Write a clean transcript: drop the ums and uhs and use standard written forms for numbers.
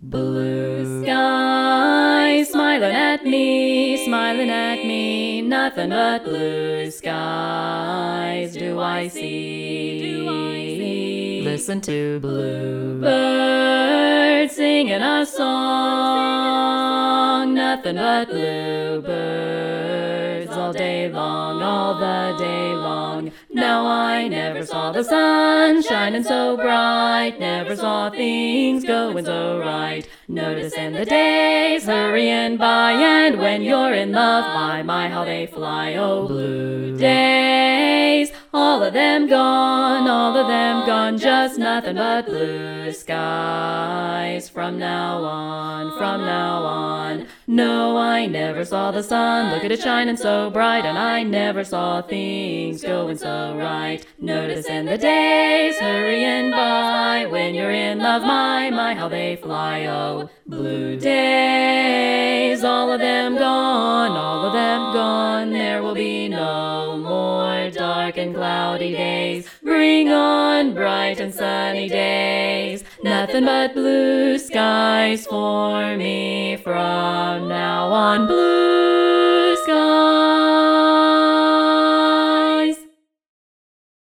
Blue sky, smiling at me, nothing but blue skies do I see. Listen to bluebirds singing a song, nothing but bluebirds all day long, all the day long. Now I never saw the sun shining so bright, never saw things going so right. Noticing the days hurrying by, and when you're in love, my, how they fly. Oh, blue days, all of them gone, just nothing but blue skies from now on, from now on. No, I never saw the sun, look at it shining so bright, and I never saw things going so right. Noticing the days hurrying by, when you're in love, my, how they fly. Oh, blue days, all of them gone, there will be no more dark and cloudy days. Bring on bright and sunny days, nothing but blue skies for me from now on. Blue